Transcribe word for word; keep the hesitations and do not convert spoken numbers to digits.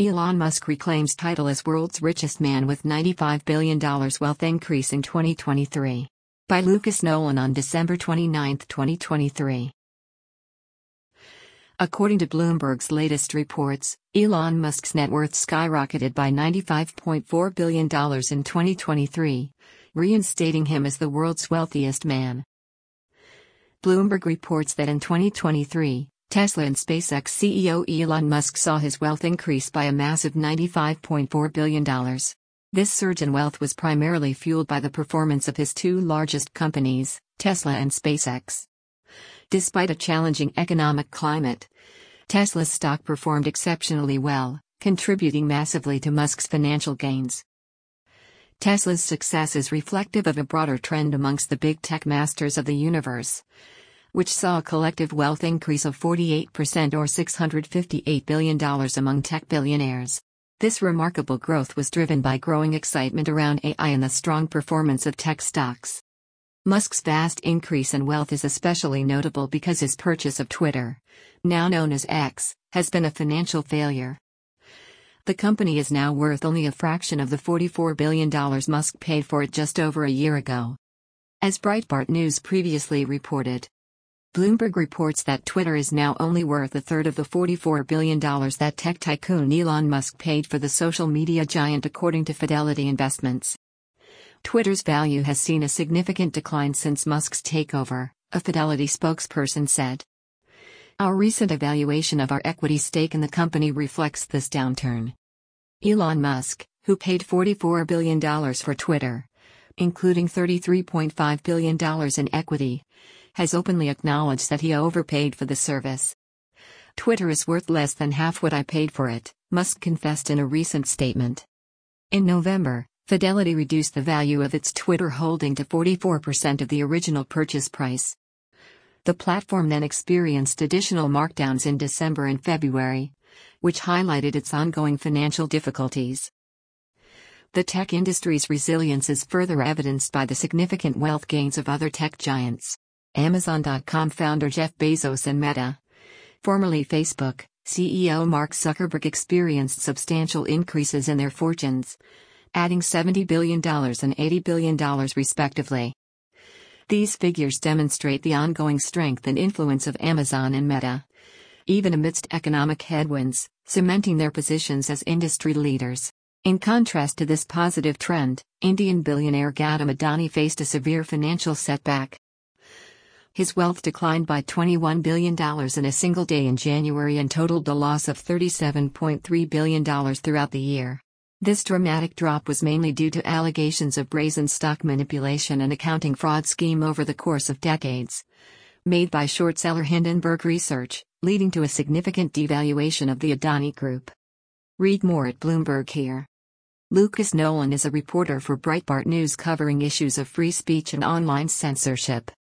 Elon Musk reclaims title as world's richest man with ninety-five billion dollars wealth increase in twenty twenty-three. By Lucas Nolan on December twenty-ninth, twenty twenty-three. According to Bloomberg's latest reports, Elon Musk's net worth skyrocketed by ninety-five point four billion dollars in twenty twenty-three, reinstating him as the world's wealthiest man. Bloomberg reports that in twenty twenty-three, Tesla and SpaceX C E O Elon Musk saw his wealth increase by a massive ninety-five point four billion dollars. This surge in wealth was primarily fueled by the performance of his two largest companies, Tesla and SpaceX. Despite a challenging economic climate, Tesla's stock performed exceptionally well, contributing massively to Musk's financial gains. Tesla's success is reflective of a broader trend amongst the big tech masters of the universe, which saw a collective wealth increase of forty-eight percent or six hundred fifty-eight billion dollars among tech billionaires. This remarkable growth was driven by growing excitement around A I and the strong performance of tech stocks. Musk's vast increase in wealth is especially notable because his purchase of Twitter, now known as X, has been a financial failure. The company is now worth only a fraction of the forty-four billion dollars Musk paid for it just over a year ago. As Breitbart News previously reported, Bloomberg reports that Twitter is now only worth a third of the forty-four billion dollars that tech tycoon Elon Musk paid for the social media giant, according to Fidelity Investments. Twitter's value has seen a significant decline since Musk's takeover, a Fidelity spokesperson said. Our recent evaluation of our equity stake in the company reflects this downturn. Elon Musk, who paid forty-four billion dollars for Twitter, including thirty-three point five billion dollars in equity, has openly acknowledged that he overpaid for the service. Twitter is worth less than half what I paid for it, Musk confessed in a recent statement. In November, Fidelity reduced the value of its Twitter holding to forty-four percent of the original purchase price. The platform then experienced additional markdowns in December and February, which highlighted its ongoing financial difficulties. The tech industry's resilience is further evidenced by the significant wealth gains of other tech giants. Amazon dot com founder Jeff Bezos and Meta, formerly Facebook, C E O Mark Zuckerberg experienced substantial increases in their fortunes, adding seventy billion dollars and eighty billion dollars respectively. These figures demonstrate the ongoing strength and influence of Amazon and Meta, even amidst economic headwinds, cementing their positions as industry leaders. In contrast to this positive trend, Indian billionaire Gautam Adani faced a severe financial setback. His wealth declined by twenty-one billion dollars in a single day in January and totaled a loss of thirty-seven point three billion dollars throughout the year. This dramatic drop was mainly due to allegations of brazen stock manipulation and accounting fraud scheme over the course of decades, made by short seller Hindenburg Research, leading to a significant devaluation of the Adani Group. Read more at Bloomberg here. Lucas Nolan is a reporter for Breitbart News covering issues of free speech and online censorship.